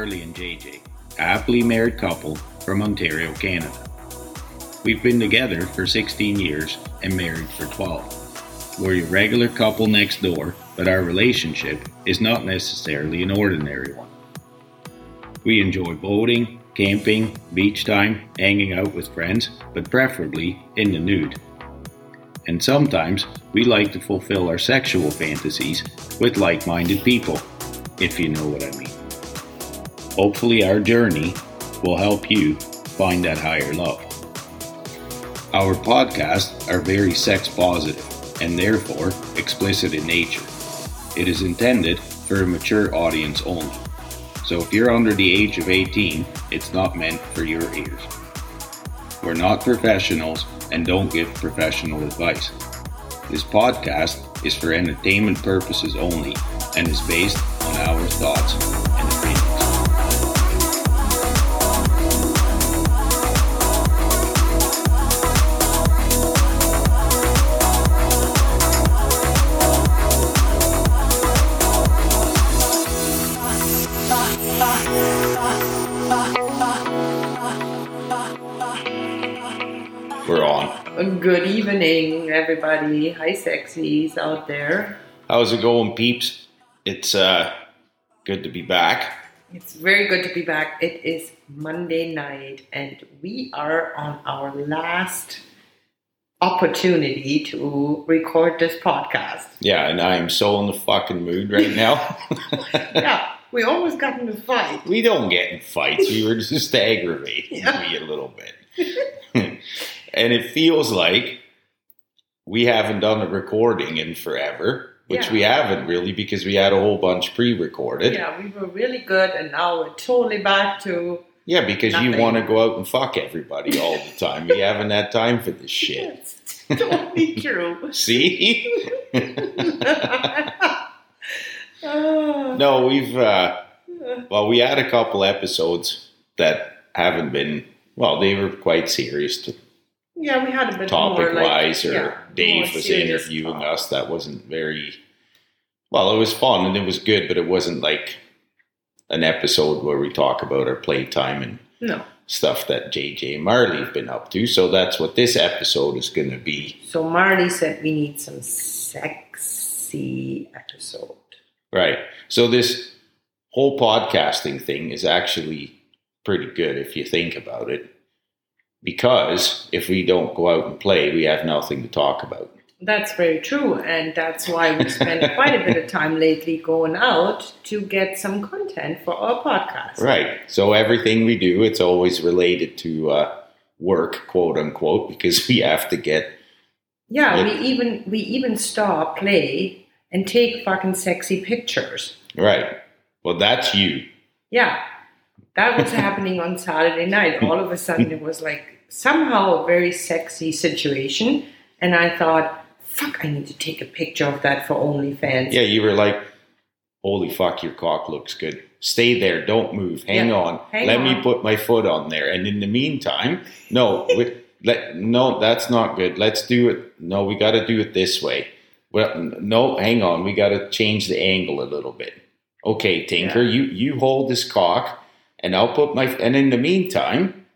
Marley and JJ, a happily married couple from Ontario, Canada. We've been together for 16 years and married for 12. We're your regular couple next door, but our relationship is not necessarily an ordinary one. We enjoy boating, camping, beach time, hanging out with friends, but preferably in the nude. And sometimes we like to fulfill our sexual fantasies with like-minded people, if you know what I mean. Hopefully our journey will help you find that higher love. Our podcasts are very sex positive and therefore explicit in nature. It is intended for a mature audience only. So if you're under the age of 18, it's not meant for your ears. We're not professionals and don't give professional advice. This podcast is for entertainment purposes only and is based on our thoughts and opinions. We're on. Good evening, everybody. Hi, sexies out there. How's it going, peeps? It's good to be back. It's very good to be back. It is Monday night, and we are on our last opportunity to record this podcast. Yeah, and I am so in the fucking mood right now. Yeah, we almost got in a fight. We don't get in fights. We were just aggravating me a little bit. And it feels like we haven't done a recording in forever, which we haven't really because we had a whole bunch pre-recorded. Yeah, we were really good, and now we're totally back to because nothing. You want to go out and fuck everybody all the time. We haven't had time for this shit. It's totally true. See? No, we had a couple episodes that haven't been, they were quite serious Yeah, we had a bit topic-wise, more Dave was interviewing us. That wasn't very... Well, it was fun and it was good, but it wasn't like an episode where we talk about our playtime and stuff that JJ and Marley have been up to. So that's what this episode is going to be. So Marley said we need some sexy episode. Right. So this whole podcasting thing is actually pretty good if you think about it. Because if we don't go out and play, we have nothing to talk about. That's very true. And that's why we spend quite a bit of time lately going out to get some content for our podcast. Right. So everything we do, it's always related to work, quote unquote, because we have to get... Yeah, we even stop, play, and take fucking sexy pictures. Right. Well, that's you. Yeah. That was happening on Saturday night. All of a sudden, it was like somehow a very sexy situation. And I thought, fuck, I need to take a picture of that for OnlyFans. Yeah, you were like, holy fuck, your cock looks good. Stay there. Don't move. Hang on. Let me put my foot on there. And in the meantime, no, that's not good. Let's do it. No, we got to do it this way. Well, no, hang on. We got to change the angle a little bit. Okay, Tinker, you hold this cock. And I'll put and in the meantime,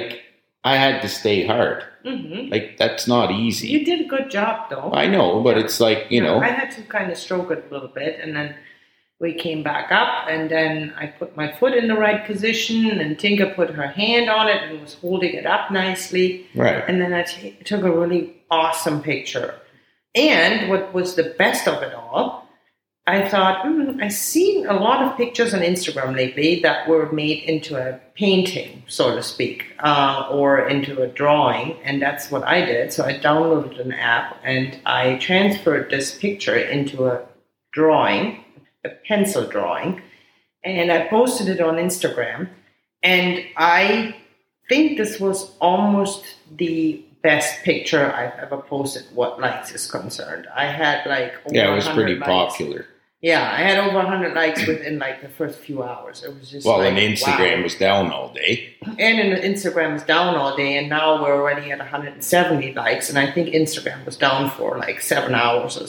I had to stay hard. Mm-hmm. That's not easy. You did a good job, though. I know, but it's you know. I had to kind of stroke it a little bit, and then we came back up, and then I put my foot in the right position, and Tinka put her hand on it and was holding it up nicely. Right. And then I took a really awesome picture. And what was the best of it all, I thought, I've seen a lot of pictures on Instagram lately that were made into a painting, so to speak, or into a drawing, and that's what I did. So I downloaded an app, and I transferred this picture into a drawing, a pencil drawing, and I posted it on Instagram, and I think this was almost the best picture I've ever posted what likes is concerned. I had over it was pretty likes. popular. Yeah, I had over 100 likes within the first few hours. It was just and Instagram was down all day. And Instagram was down all day, and now we're already at 170 likes, and I think Instagram was down for 7 hours or so.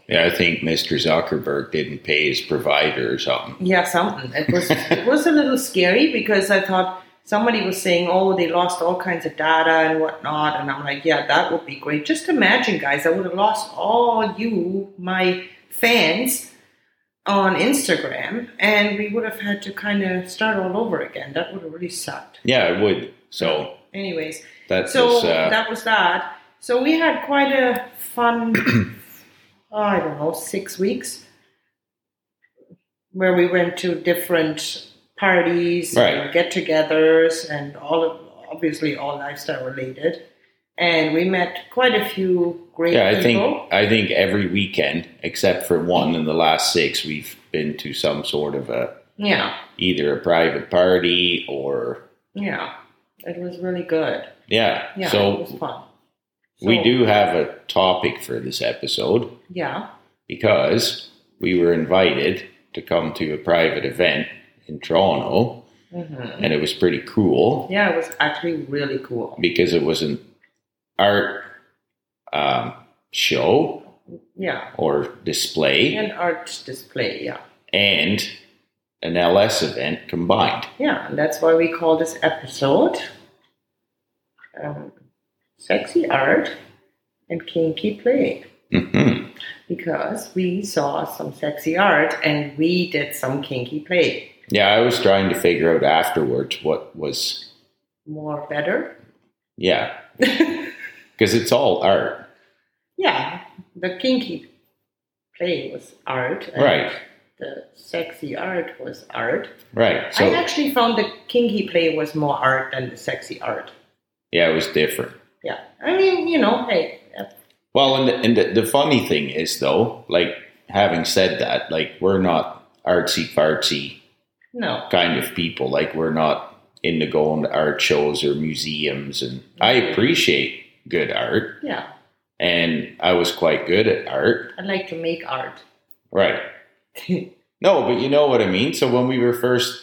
Yeah, I think Mr. Zuckerberg didn't pay his provider or something. Yeah, something. It was a little scary because I thought somebody was saying, oh, they lost all kinds of data and whatnot. And I'm like, yeah, that would be great. Just imagine, guys, I would have lost all you, my fans, on Instagram, and we would have had to kind of start all over again. That would have really sucked. Yeah, it would. So, anyways, that was that. So we had quite a fun, I don't know, 6 weeks where we went to different parties, and get-togethers, and obviously all lifestyle related. And we met quite a few great people. I think every weekend, except for one in the last 6, we've been to some sort of either a private party or it was really good. Yeah, so it was fun. We do have a topic for this episode. Yeah, because we were invited to come to a private event in Toronto, and it was pretty cool. Yeah, it was actually really cool because it was an art show, or display, an art display, and an LS event combined. Yeah, and that's why we call this episode "Sexy Art and Kinky Play." Because we saw some sexy art and we did some kinky play. Yeah, I was trying to figure out afterwards what was more better. Yeah, because it's all art. Yeah, the kinky play was art. And right. The sexy art was art. Right. So I actually found the kinky play was more art than the sexy art. Yeah, it was different. Yeah, I mean, hey. Well, and the funny thing is, though, like, having said that, like, we're not artsy-fartsy kind of people. Like, we're not into going to art shows or museums. And I appreciate good art. Yeah. And I was quite good at art. I like to make art. Right. No, but you know what I mean? So when we were first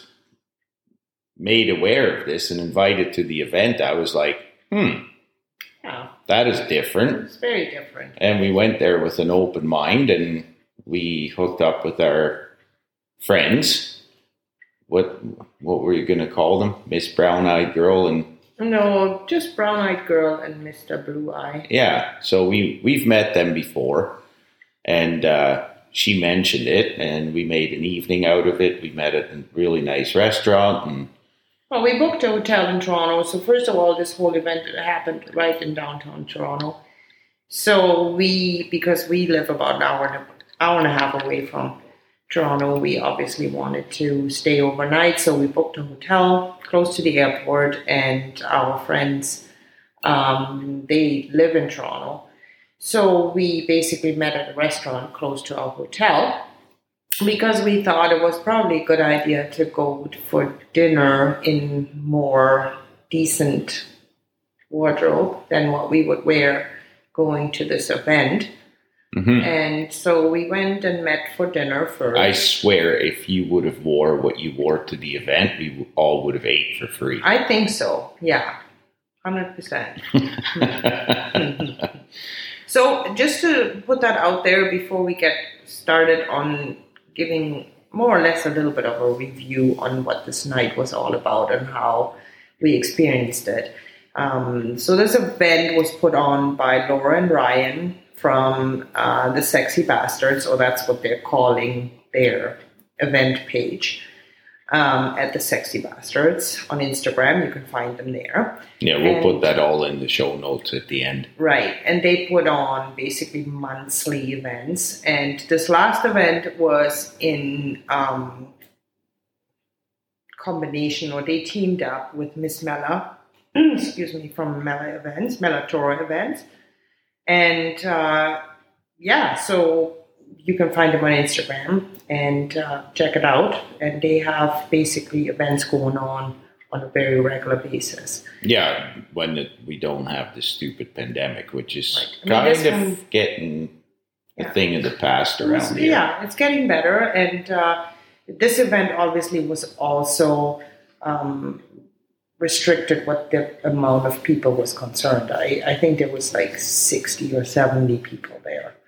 made aware of this and invited to the event, I was like, yeah. That is different. It's very different. And we went there with an open mind, and we hooked up with our friends. What were you going to call them? Miss Brown-Eyed Girl and... No, just Brown-Eyed Girl and Mr. Blue-Eye. Yeah, so we've met them before, and she mentioned it, and we made an evening out of it. We met at a really nice restaurant, and... Well, we booked a hotel in Toronto. So first of all, this whole event happened right in downtown Toronto. So because we live about an hour and a half away from Toronto, we obviously wanted to stay overnight. So we booked a hotel close to the airport, and our friends, they live in Toronto. So we basically met at a restaurant close to our hotel, because we thought it was probably a good idea to go for dinner in more decent wardrobe than what we would wear going to this event. And so we went and met for dinner first. I swear, if you would have wore what you wore to the event, we all would have ate for free. I think so, yeah. 100%. So just to put that out there before we get started on giving more or less a little bit of a review on what this night was all about and how we experienced it. So this event was put on by Laura and Ryan from the Sexy Bastards, or that's what they're calling their event page, at the Sexy Bastards on Instagram. You can find them there. Yeah, we'll put that all in the show notes at the end. Right, and they put on basically monthly events, and this last event was in combination, or they teamed up with Miss Mela, from Mela Torah Events, and so you can find them on Instagram and check it out, and they have basically events going on a very regular basis. Yeah, when we don't have this stupid pandemic, which is getting a thing of the past around here. Yeah, it's getting better. And this event obviously was also restricted what the amount of people was concerned. I think there was like 60 or 70 people there.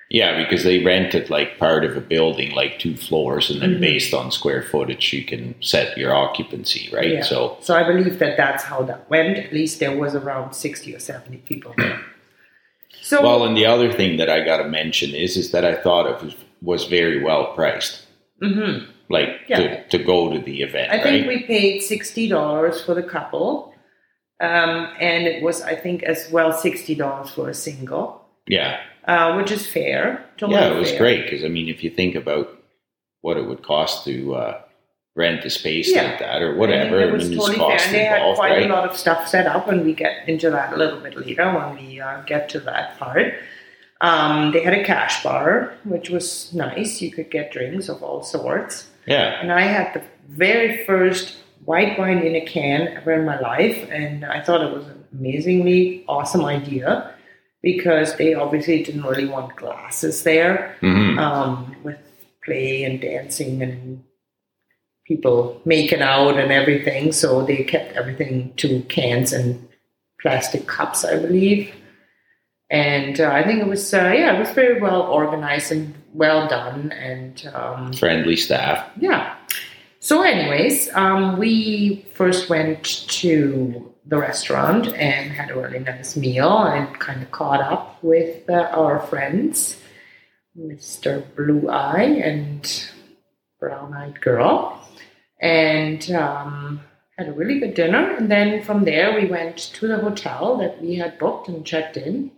Yeah, because they rented like part of a building, like 2 floors, and then based on square footage, you can set your occupancy, right? Yeah. So I believe that's how that went. At least there was around 60 or 70 people there. So, well, and the other thing that I got to mention is that I thought it was very well priced. Mm-hmm. Like to go to the event. I think we paid $60 for the couple, and it was, I think, as well $60 for a single. Yeah. Which is fair. It was great because, I mean, if you think about what it would cost to rent a space like that or whatever, it was totally fair. And they had quite a lot of stuff set up, and we get into that a little bit later when we get to that part. They had a cash bar, which was nice. You could get drinks of all sorts. Yeah. And I had the very first white wine in a can ever in my life, and I thought it was an amazingly awesome idea. Because they obviously didn't really want glasses there with play and dancing and people making out and everything. So they kept everything to cans and plastic cups, I believe. And I think it was very well organized and well done. And friendly staff. Yeah. So anyways, we first went to the restaurant and had a really nice meal and kind of caught up with our friends, Mr. Blue Eye and Brown Eyed Girl, and had a really good dinner. And then from there we went to the hotel that we had booked and checked in.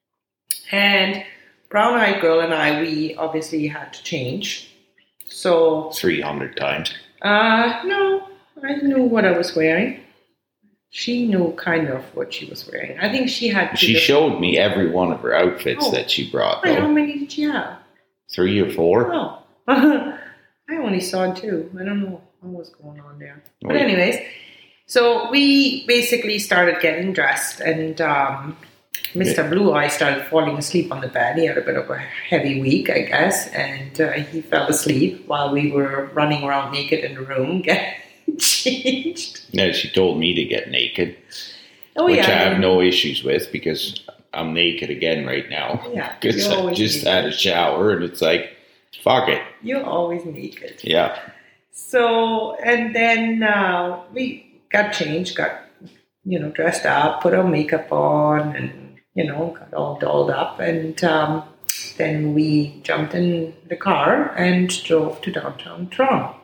And Brown Eyed Girl and we obviously had to change. So 300 times. No, I knew what I was wearing. She knew kind of what she was wearing. I think she had... She showed me every one of her outfits that she brought. Wait, how many did you have? 3 or 4. Oh. I only saw 2. I don't know what was going on there. But anyways, so we basically started getting dressed, and Mr. Blue Eye started falling asleep on the bed. He had a bit of a heavy week, I guess, and he fell asleep while we were running around naked in the room getting changed. Yeah, she told me to get naked, which I have no issues with because I'm naked again right now. Yeah, because I just had a shower and it's like, fuck it. You're always naked. Yeah. So, and then we got changed, got, dressed up, put our makeup on and, got all dolled up. And then we jumped in the car and drove to downtown Toronto.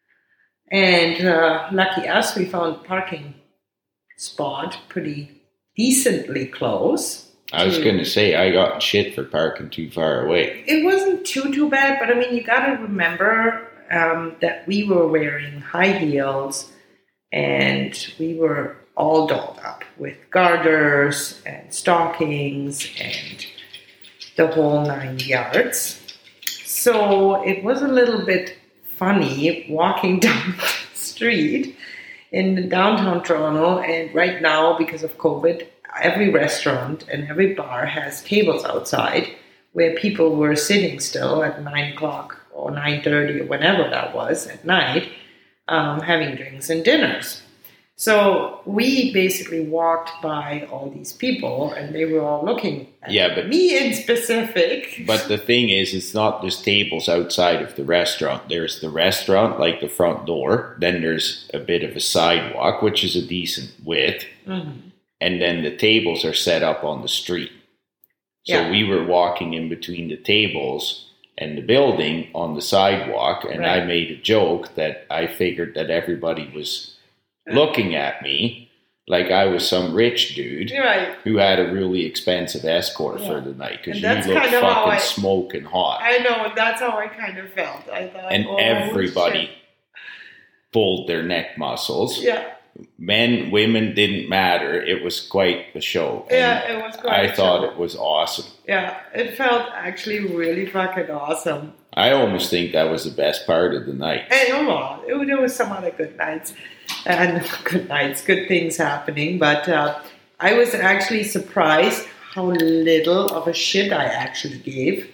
And lucky us, we found a parking spot pretty decently close. I was going to say, I got shit for parking too far away. It wasn't too bad, but I mean, you got to remember that we were wearing high heels and we were all dolled up with garters and stockings and the whole 9 yards. So it was a little bit funny walking down the street in downtown Toronto, and right now because of COVID, every restaurant and every bar has tables outside where people were sitting still at 9 o'clock or 9:30 or whenever that was at night, having drinks and dinners. So we basically walked by all these people and they were all looking at me in specific. But the thing is, it's not just tables outside of the restaurant. There's the restaurant, like the front door. Then there's a bit of a sidewalk, which is a decent width. Mm-hmm. And then the tables are set up on the street. So we were walking in between the tables and the building on the sidewalk. And I made a joke that I figured that everybody was looking at me like I was some rich dude who had a really expensive escort for the night because you looked fucking smoking hot. I know, that's how I kind of felt. I thought, everybody pulled their neck muscles. Yeah. Men, women, didn't matter. It was quite a show. It was quite I thought it was awesome. Yeah, it felt actually really fucking awesome. I almost think that was the best part of the night. And there was some other good nights. And good things happening. But I was actually surprised how little of a shit I actually gave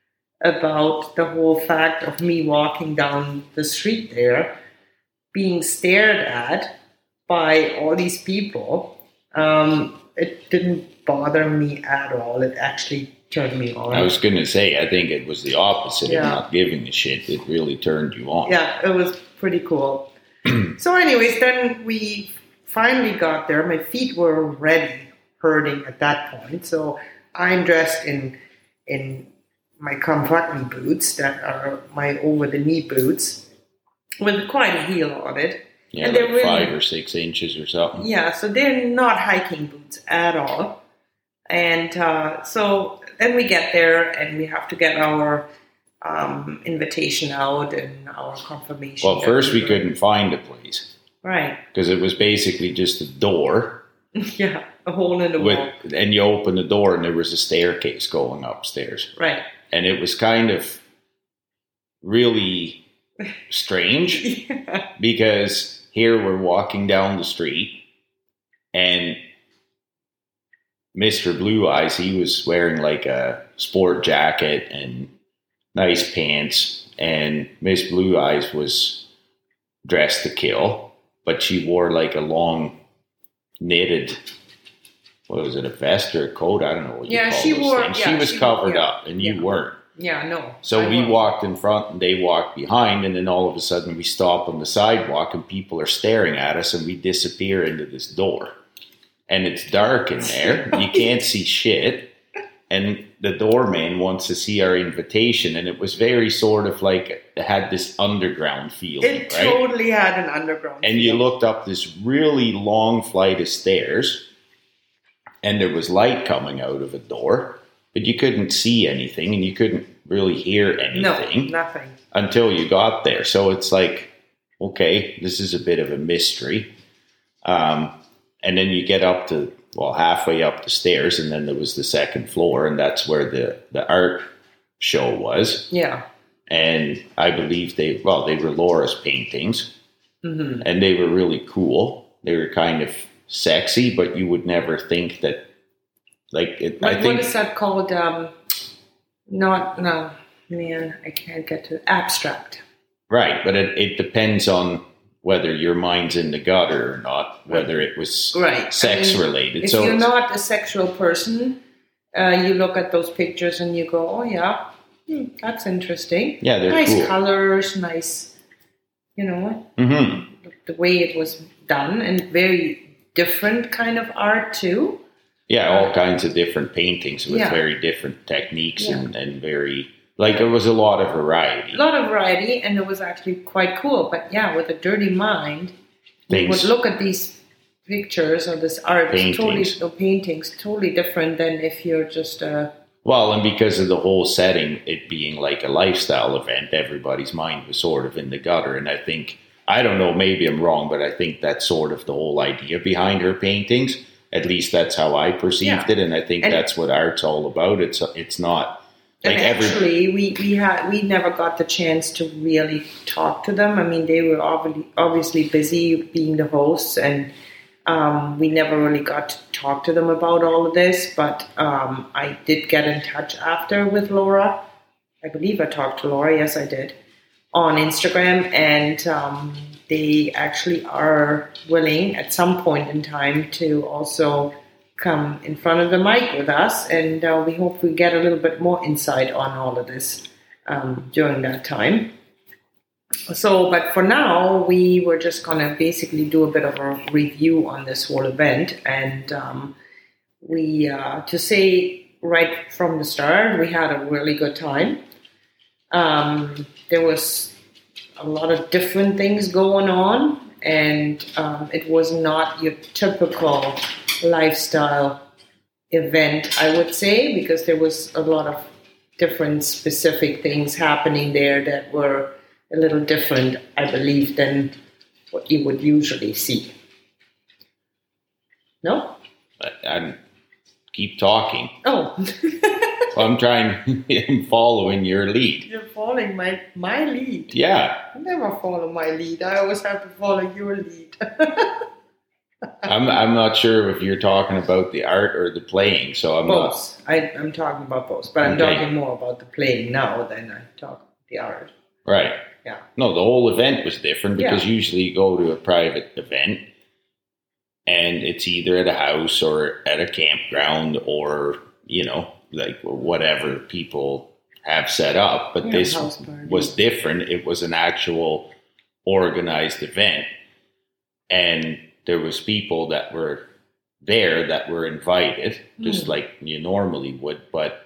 about the whole fact of me walking down the street there, being stared at by all these people. it didn't bother me at all. It actually turned me on. I was going to say, I think it was the opposite Yeah. of not giving a shit. It really turned you on. Yeah, it was pretty cool. So anyways, then we finally got there. My feet were already hurting at that point. So I'm dressed in my Comfort Me boots that are my over-the-knee boots with quite a heel on it. Yeah, and like they're really, 5 or 6 inches or something. Yeah, so they're not hiking boots at all. And so then we get there and we have to get our invitation out and our confirmation. Well, first we couldn't find the place. Right. Because it was basically just a door. Yeah, a hole in the wall. And you open the door and there was a staircase going upstairs. Right. And it was kind of really strange Yeah. because here we're walking down the street and Mr. Blue Eyes, he was wearing like a sport jacket and nice pants, and Miss Blue Eyes was dressed to kill, but she wore like a long knitted, what was it, a vest or a coat? I don't know what you call she those wore. things. Yeah, she was covered yeah, up, and you weren't. Yeah, no. So I we wasn't. walked in front and they walked behind, and then all of a sudden we stop on the sidewalk and people are staring at us and we disappear into this door. And it's dark in there. You can't see shit. And the doorman wants to see our invitation. And it was very sort of like, it had this underground feeling, It right? totally had an underground. And you looked up this really long flight of stairs and there was light coming out of a door, but you couldn't see anything and you couldn't really hear anything. No, nothing. Until you got there. So it's like, okay, this is a bit of a mystery. And then you get up to, well, halfway up the stairs, and then there was the second floor, and that's where the art show was. Yeah. And I believe they were Laura's paintings, and they were really cool. They were kind of sexy, but you would never think that, like, it, But I think... what is that called? I can't get to abstract. Right, but it depends on whether your mind's in the gutter or not, whether it was sex related. If you're not a sexual person, you look at those pictures and you go, oh yeah, that's interesting. Yeah, they're nice cool. colors, nice, the way it was done, and very different kind of art too. Yeah, all kinds of different paintings with very different techniques and very... Like, it was a lot of variety. A lot of variety, and it was actually quite cool. But yeah, with a dirty mind, you would look at these pictures or this art, paintings, totally different than if you're just a... Well, and because of the whole setting, it being like a lifestyle event, everybody's mind was sort of in the gutter. And I think, I don't know, maybe I'm wrong, but I think that's sort of the whole idea behind her paintings. At least that's how I perceived it, and I think that's what art's all about. It's not... Like and actually, we never got the chance to really talk to them. I mean, they were obviously busy being the hosts, and we never really got to talk to them about all of this. But I did get in touch after with Laura. I believe I talked to Laura. Yes, I did, on Instagram, and they actually are willing at some point in time to also come in front of the mic with us, and we hope we get a little bit more insight on all of this during that time. So, but for now, we were just going to basically do a bit of a review on this whole event, and to say right from the start, we had a really good time. There was a lot of different things going on, and it was not your typical lifestyle event, I would say, because there was a lot of different specific things happening there that were a little different, I believe, than what you would usually see. No? I keep talking. Oh. I'm following your lead. You're following my lead. Yeah. I never follow my lead. I always have to follow your lead. I'm not sure if you're talking about the art or the playing, so I'm both. I'm talking about both, but I'm talking more about the playing now than I talk about the art. Right. Yeah. No, the whole event was different because usually you go to a private event and it's either at a house or at a campground or, like whatever people have set up. But this was different. It was an actual organized event. And there was people that were there that were invited, just like you normally would. But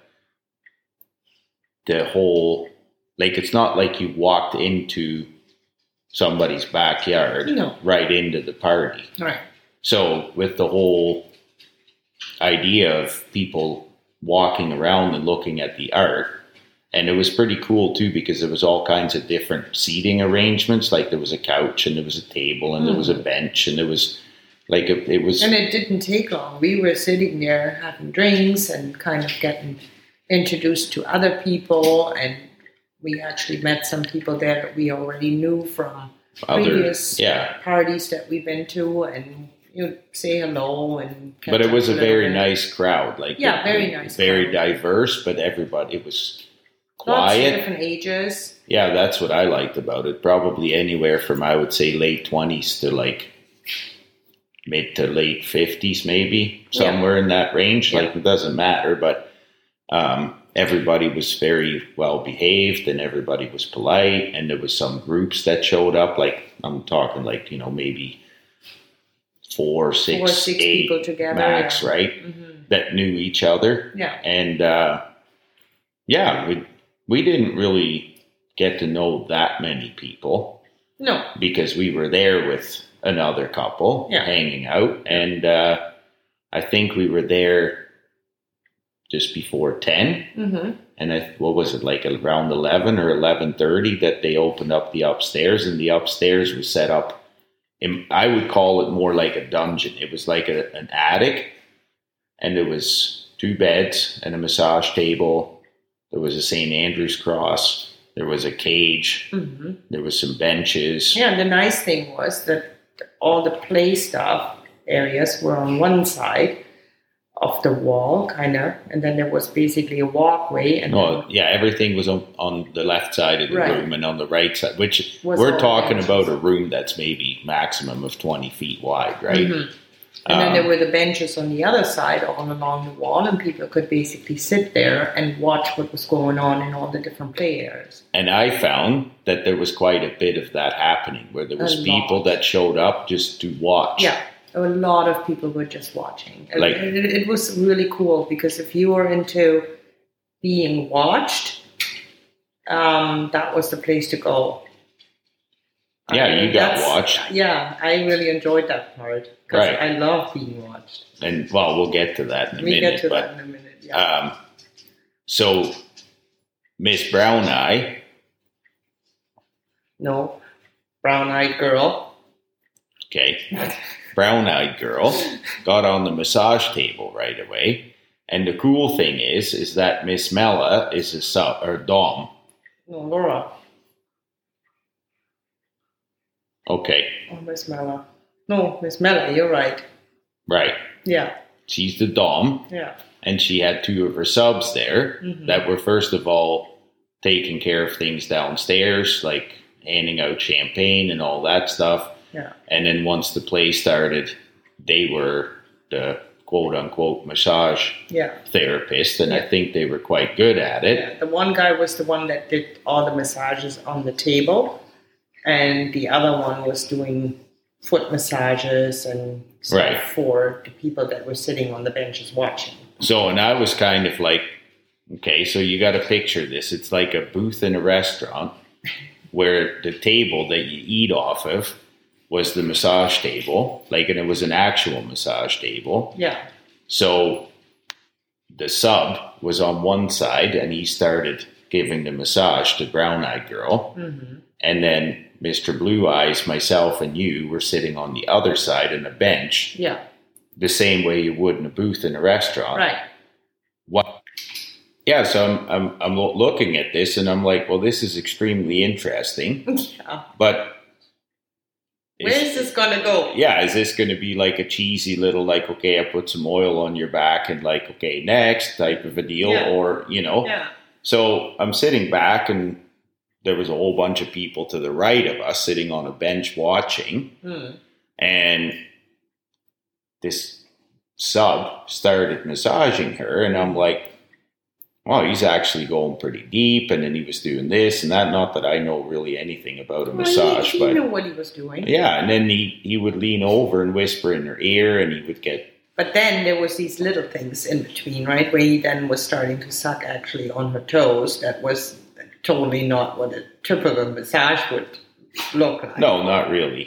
the whole, like, it's not like you walked into somebody's backyard right into the party. Right. So with the whole idea of people walking around and looking at the art, and it was pretty cool too, because there was all kinds of different seating arrangements. Like there was a couch and there was a table and there was a bench and there was like it was. And it didn't take long. We were sitting there having drinks and kind of getting introduced to other people, and we actually met some people there that we already knew from previous parties that we've been to, and say hello and. But it was a very nice crowd, like very nice, very diverse. But everybody, it was quiet. Lots of different ages. Yeah, that's what I liked about it. Probably anywhere from, I would say, late 20s to like mid to late 50s, maybe somewhere in that range. Yeah. Like it doesn't matter, but everybody was very well behaved and everybody was polite. And there was some groups that showed up. Like I'm talking like maybe 4, 6, 8 people together, max, right? Mm-hmm. That knew each other. Yeah, and we didn't really get to know that many people. No, because we were there with another couple hanging out, and I think we were there just before 10. Mm-hmm. And what was it, like around 11 or 11:30 that they opened up the upstairs, and the upstairs was set up. I would call it more like a dungeon. It was like an attic, and there was 2 beds and a massage table. There was a St. Andrew's cross. There was a cage. Mm-hmm. There was some benches. Yeah, and the nice thing was that all the play stuff areas were on one side of the wall, kind of, and then there was basically a walkway. And everything was on the left side of the room and on the right side, which we're talking about a room that's maybe maximum of 20 feet wide, right? Mm-hmm. And then there were the benches on the other side all along the wall, and people could basically sit there and watch what was going on in all the different play areas. And I found that there was quite a bit of that happening, where there was people that showed up just to watch. Yeah, a lot of people were just watching. Like, it was really cool, because if you were into being watched, that was the place to go. Yeah, you got watched. Yeah, I really enjoyed that part. Because I love being watched. And, we'll get to that in a minute. We'll get to that in a minute, yeah. So, Miss Brown Eye. No, brown-eyed girl. Okay. Brown-eyed girl got on the massage table right away. And the cool thing is that Miss Mella is a sub, or Dom. No, Laura. Okay. Oh, Miss Mella. No, Miss Mella, you're right. Right. Yeah. She's the Dom. Yeah. And she had 2 of her subs there that were, first of all, taking care of things downstairs, like handing out champagne and all that stuff. Yeah. And then once the play started, they were the quote-unquote massage therapist, and I think they were quite good at it. Yeah. The one guy was the one that did all the massages on the table, and the other one was doing foot massages and stuff for the people that were sitting on the benches watching. So, and I was kind of like, okay, so you got to picture this. It's like a booth in a restaurant where the table that you eat off of was the massage table, and it was an actual massage table. Yeah. So the sub was on one side, and he started giving the massage to Brown Eyed Girl. Mm-hmm. And then Mr. Blue Eyes, myself, and you were sitting on the other side on a bench. Yeah. The same way you would in a booth in a restaurant. Right. What? Yeah, so I'm looking at this, and I'm like, well, this is extremely interesting. Yeah. But where is this going to go? Yeah, is this going to be like a cheesy little, like, okay, I put some oil on your back and like, okay, next type of a deal, or, Yeah. So I'm sitting back, and there was a whole bunch of people to the right of us sitting on a bench watching. And this sub started massaging her, and I'm like, oh, he's actually going pretty deep, and then he was doing this and that. Not that I know really anything about a massage, he but knew what he was doing. yeah, and then he would lean over and whisper in her ear, and he would get. But then there was these little things in between, right, where he then was starting to suck actually on her toes. That was totally not what a typical massage would look like. No, not really.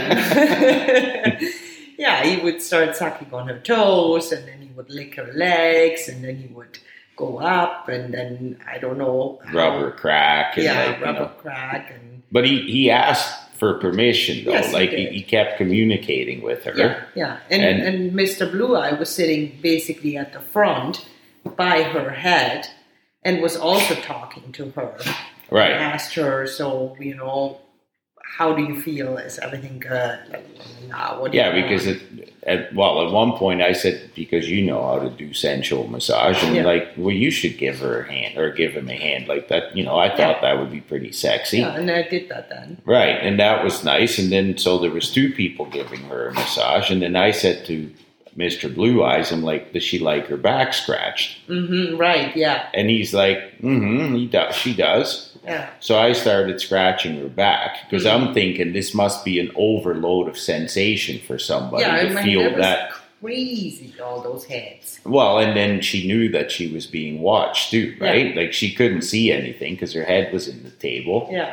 Yeah, he would start sucking on her toes, and then he would lick her legs, and then he would go up, and then I don't know, rub her crack. And rub her crack, and. But he asked for permission though. Yes, like he kept communicating with her. Yeah. And Mr. Blue Eye was sitting basically at the front by her head, and was also talking to her. Right. And asked her, so how do you feel? Is everything good? Because at one point I said, because you know how to do sensual massage, and you should give her a hand or give him a hand like that. I thought that would be pretty sexy. Yeah, and I did that then. Right, and that was nice. And then so there was two people giving her a massage, and then I said to Mr. Blue Eyes, I'm like, does she like her back scratched? Mm-hmm, right, yeah. And he's like, she does. Yeah. So I started scratching her back because I'm thinking this must be an overload of sensation for somebody to feel that. Crazy, all those heads. Well, and then she knew that she was being watched too, right? Yeah. Like she couldn't see anything because her head was in the table. Yeah.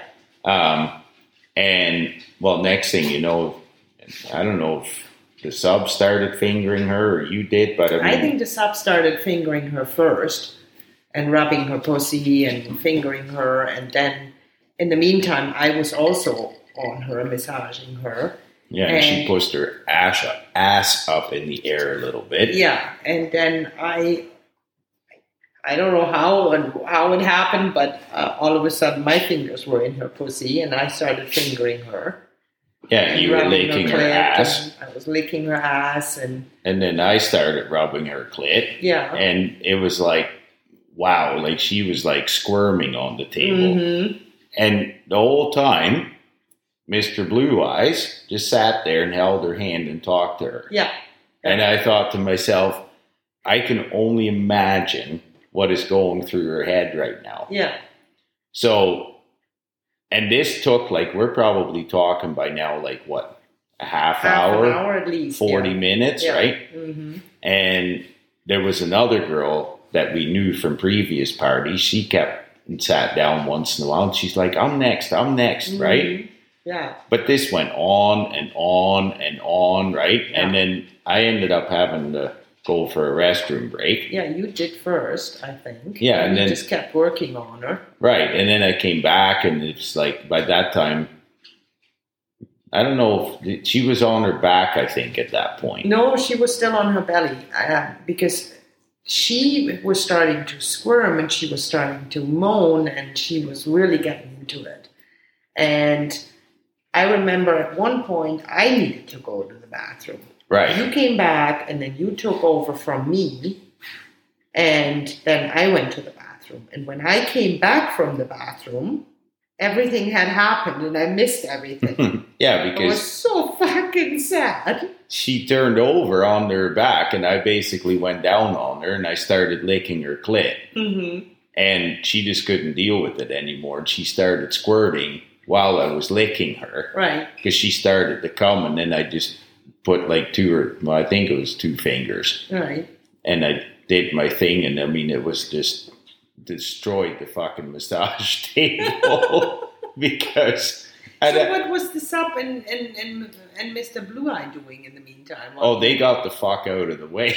And well, next thing you know, I don't know if the sub started fingering her or you did, but I think the sub started fingering her first. And rubbing her pussy and fingering her. And then, in the meantime, I was also on her, massaging her. Yeah, and she pushed her ass up in the air a little bit. Yeah, and then I don't know how it happened, but all of a sudden my fingers were in her pussy, and I started fingering her. Yeah, you were licking her ass. I was licking her ass. And then I started rubbing her clit. Yeah. And it was like, wow, like she was like squirming on the table. Mm-hmm. And the whole time, Mr. Blue Eyes just sat there and held her hand and talked to her. Yeah. And I thought to myself, I can only imagine what is going through her head right now. Yeah. So, and this took we're probably talking by now, what, a half hour? An hour at least. 40 minutes, right? Mm-hmm. And there was another girl that we knew from previous parties. She kept and sat down once in a while, and she's like, I'm next, mm-hmm. Right? Yeah. But this went on and on and on, right? Yeah. And then I ended up having to go for a restroom break. Yeah, you did first, I think. Yeah, and you then just kept working on her. Right, and then I came back, and it's like, by that time, I don't know if she was on her back, I think, at that point. No, she was still on her belly, because she was starting to squirm, and she was starting to moan, and she was really getting into it. And I remember at one point, I needed to go to the bathroom. Right. You came back, and then you took over from me, and then I went to the bathroom. And when I came back from the bathroom, everything had happened, and I missed everything. Yeah, because I was so fucking sad. She turned over on her back, and I basically went down on her, and I started licking her clit. Mm-hmm. And she just couldn't deal with it anymore. And she started squirting while I was licking her. Right. Because she started to come, and then I just put I think it was 2 fingers. Right. And I did my thing, and I mean, it was just destroyed the fucking massage table. Because... So what was the sub and Mr. Blue Eye doing in the meantime? Oh, they got the fuck out of the way.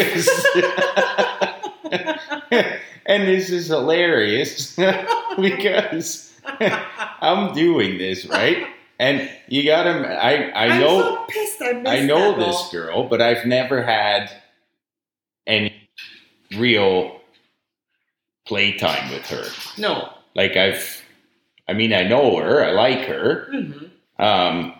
And this is hilarious because I'm doing this, right? And you got to, I know, I'm so pissed I know this girl, but I've never had any real playtime with her. No. I know her, I like her. Mm-hmm.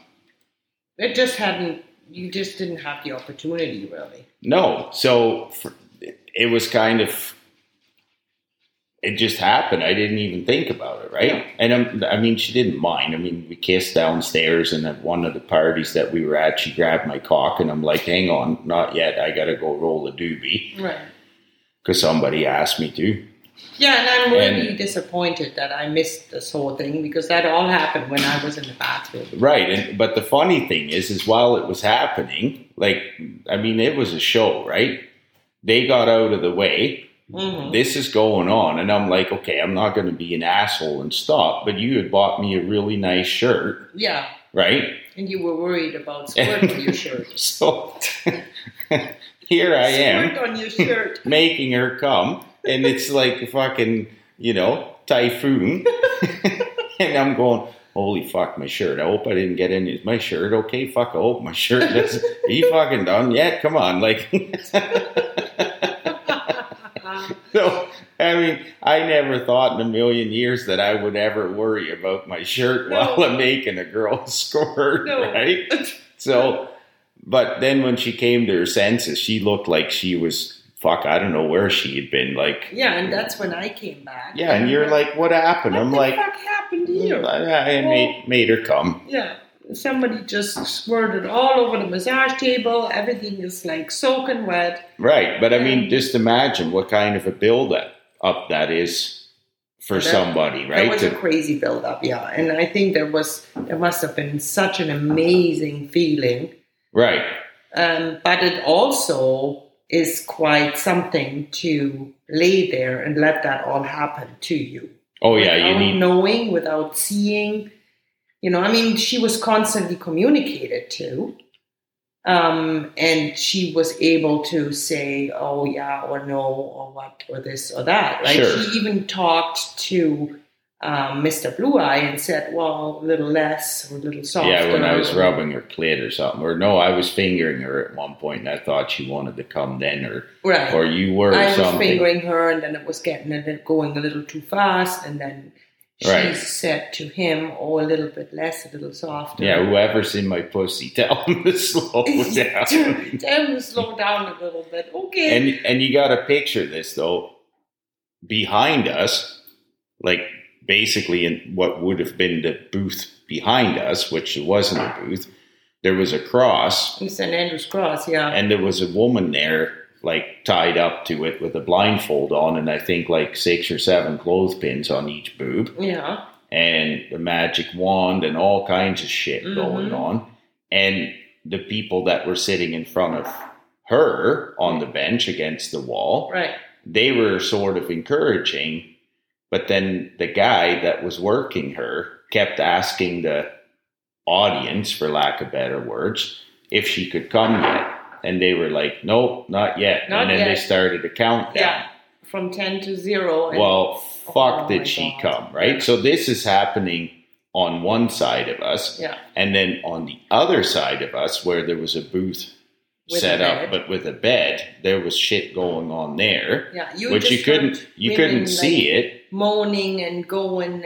You just didn't have the opportunity, really. No. So it was kind of, it just happened. I didn't even think about it, right? Yeah. And I mean, she didn't mind. I mean, we kissed downstairs, and at one of the parties that we were at, she grabbed my cock, and I'm like, hang on, not yet. I got to go roll a doobie. Right. Because somebody asked me to. Yeah, and I'm really disappointed that I missed this whole thing, because that all happened when I was in the bathroom. Right. But the funny thing is while it was happening, like, I mean, it was a show, right? They got out of the way. Mm-hmm. This is going on, and I'm like, okay, I'm not going to be an asshole and stop, but you had bought me a really nice shirt. Yeah. Right? And you were worried about squirt your shirt. So here I am. Squirt on your shirt. Making her come, and it's like a fucking, typhoon. And I'm going, holy fuck, my shirt. I hope I didn't get any. Is my shirt okay? Fuck, I hope my shirt doesn't. Are you fucking done yet? Come on. Like... So, I mean, I never thought in a million years that I would ever worry about my shirt while I'm making a girl squirt, right? So, but then when she came to her senses, she looked like she was, I don't know where she had been, like... Yeah, and that's when I came back. Yeah, and you're like, what happened? I'm like... What the fuck happened to you? I made her come. Yeah. Somebody just squirted all over the massage table. Everything is like soaking wet. Right, but I mean, just imagine what kind of a build-up that is for somebody, right? That was a crazy build-up, yeah. And I think there must have been such an amazing feeling. Right. But it also is quite something to lay there and let that all happen to you. Oh, yeah, without knowing, without seeing... I mean, she was constantly communicated to, and she was able to say, oh, yeah, or no, or what, or this, or that, right? Sure. She even talked to Mr. Blue Eye and said, well, a little less, or a little softer. Yeah, when I was rubbing her clit or something. Or no, I was fingering her at one point, and I thought she wanted to come then, or you were I something. I was fingering her, and then it was going a little too fast, and then... She said to him, oh, a little bit less, a little softer. Yeah, whoever's in my pussy, tell him to slow down. Tell him to slow down a little bit. Okay. And you got to picture this, though. Behind us, like basically in what would have been the booth behind us, which wasn't a booth, there was a cross. St. Andrew's Cross, yeah. And there was a woman there, like tied up to it with a blindfold on, and I think like 6 or 7 clothespins on each boob. Yeah. And the magic wand and all kinds of shit going on. And the people that were sitting in front of her on the bench against the wall, they were sort of encouraging, but then the guy that was working her kept asking the audience, for lack of better words, if she could come yet. And they were like, nope, not yet. And then they started to count down. Yeah, from 10 to 0. Well, did she come, right? Yeah. So this is happening on one side of us. Yeah. And then on the other side of us, where there was a booth set up, but with a bed, there was shit going on there. Yeah, which you couldn't see it. Moaning and going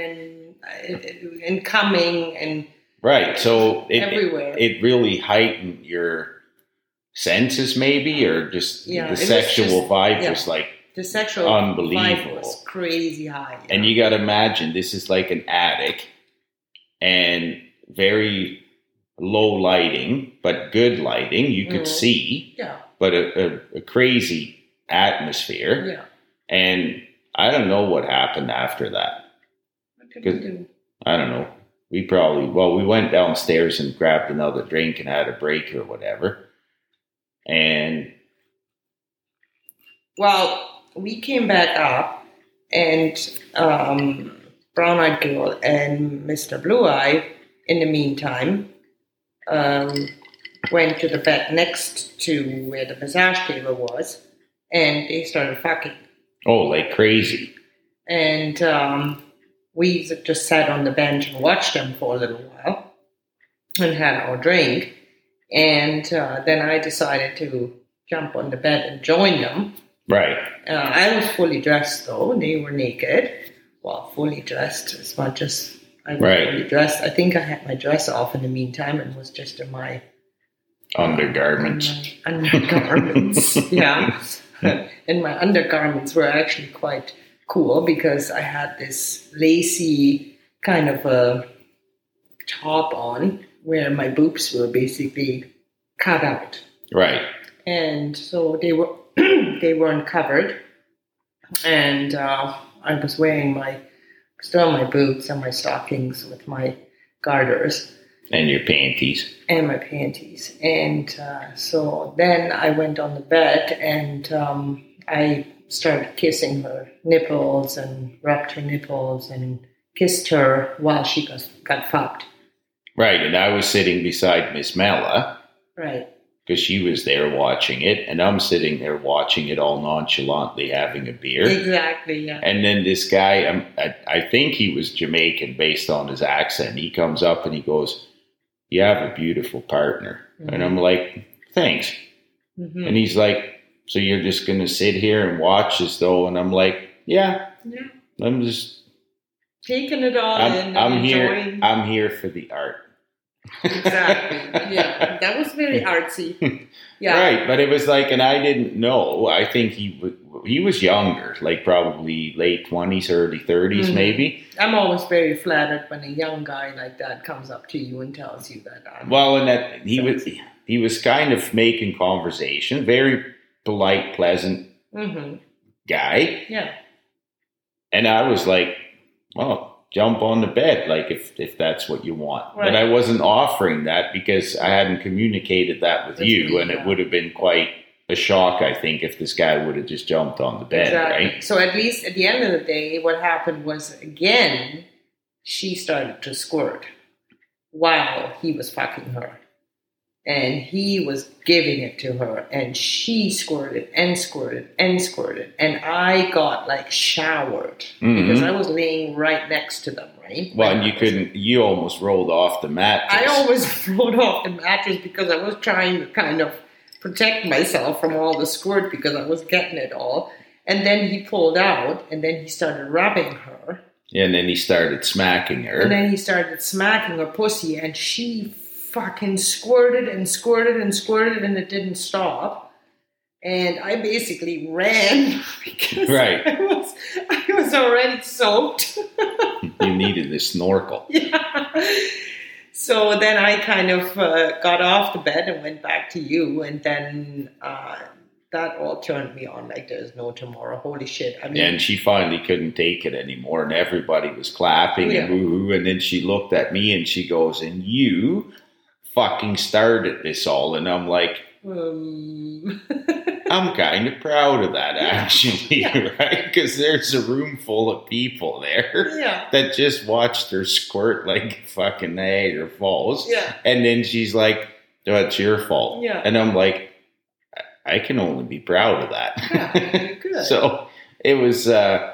and coming and... Right, so everywhere. It really heightened your... senses maybe, or just the sexual vibe was like the sexual unbelievable. Vibe was crazy high. Yeah. And you got to imagine this is like an attic and very low lighting, but good lighting. You could see, but a crazy atmosphere. Yeah. And I don't know what happened after that. I don't know. We went downstairs and grabbed another drink and had a break or whatever. And we came back up, and Brown Eyed Girl and Mr. Blue Eye, in the meantime, went to the bed next to where the massage table was, and they started fucking. Oh, like crazy. And we just sat on the bench and watched them for a little while and had our drink. And then I decided to jump on the bed and join them. Right. I was fully dressed, though. They were naked. Well, fully dressed as much as I was fully dressed. I think I had my dress off in the meantime and was just in my... undergarments. Undergarments, yeah. And my undergarments were actually quite cool because I had this lacy kind of a top on where my boobs were basically cut out. Right. And so they were they weren't covered. And I was wearing my boots and my stockings with my garters. And your panties. And my panties. And so then I went on the bed and I started kissing her nipples and rubbed her nipples and kissed her while she got fucked. Right, and I was sitting beside Miss Mella. Right. Because she was there watching it, and I'm sitting there watching it all nonchalantly having a beer. Exactly, yeah. And then this guy, I think he was Jamaican based on his accent. He comes up and he goes, "You have a beautiful partner." Mm-hmm. And I'm like, "Thanks." Mm-hmm. And he's like, "So you're just going to sit here and watch as though?" And I'm like, Yeah. I'm just taking it all in. I'm here for the art. Exactly. Yeah, that was very artsy. Yeah, right. But it was like, and I didn't know. I think he was younger, like probably late 20s, early 30s, mm-hmm. maybe. I'm always very flattered when a young guy like that comes up to you and tells you that. Well, and that he was kind of making conversation, very polite, pleasant mm-hmm. guy. Yeah. And I was like, "Oh, jump on the bed, like if that's what you want." Right. But I wasn't offering that because I hadn't communicated that with you, and it would have been quite a shock, I think, if this guy would have just jumped on the bed, exactly. Right? So at least at the end of the day, what happened was, again, she started to squirt while he was fucking her. And he was giving it to her, and she squirted and squirted and squirted. And I got like showered mm-hmm. because I was laying right next to them, right? Well, and you almost rolled off the mattress. I almost rolled off the mattress because I was trying to kind of protect myself from all the squirt because I was getting it all. And then he pulled out, and then he started rubbing her. And then he started smacking her. And then he started smacking her pussy, and she fucking squirted and squirted and squirted, and it didn't stop. And I basically ran because right. I was already soaked. You needed the snorkel. Yeah. So then I kind of got off the bed and went back to you, and then that all turned me on like there's no tomorrow. Holy shit. I mean, and she finally couldn't take it anymore, and everybody was clapping and woo-hoo, and then she looked at me and she goes, "And you fucking started this all." And I'm like, I'm kind of proud of that, actually, right? Because there's a room full of people there that just watched her squirt like fucking Niagara Falls. Yeah. And then she's like, "Oh, it's your fault." Yeah. And I'm like, I can only be proud of that. Yeah, good. So it was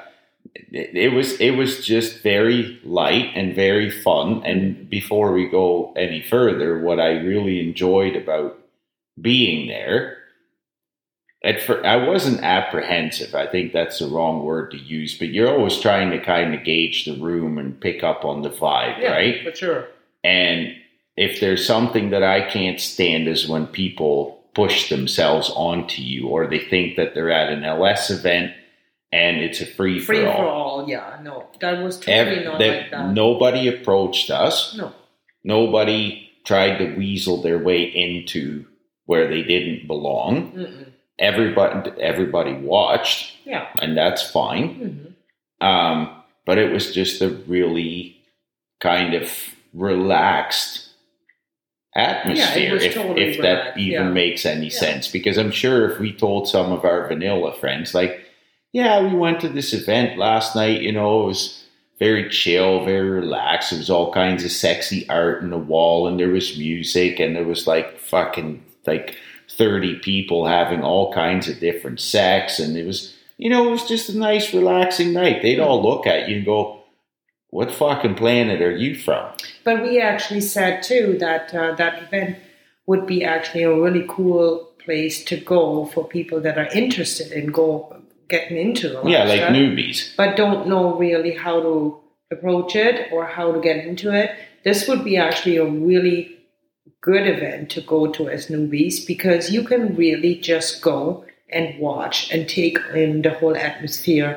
just very light and very fun. And before we go any further, what I really enjoyed about being there, I wasn't apprehensive. I think that's the wrong word to use, but you're always trying to kind of gauge the room and pick up on the vibe, right? For sure. And if there's something that I can't stand is when people push themselves onto you, or they think that they're at an LS event and it's a free-for-all. Free-for-all, yeah. No, that was totally not like that. Nobody approached us. No. Nobody tried to weasel their way into where they didn't belong. Mm-mm. Everybody watched. Yeah. And that's fine. Mm-hmm. But it was just a really kind of relaxed atmosphere, if that even makes any sense. Because I'm sure if we told some of our vanilla friends, like, "Yeah, we went to this event last night, it was very chill, very relaxed. There was all kinds of sexy art on the wall, and there was music, and there was like fucking like 30 people having all kinds of different sex, and it was, it was just a nice, relaxing night." They'd all look at you and go, "What fucking planet are you from?" But we actually said too that that event would be actually a really cool place to go for people that are interested in getting into it. Yeah, like newbies. But don't know really how to approach it or how to get into it. This would be actually a really good event to go to as newbies, because you can really just go and watch and take in the whole atmosphere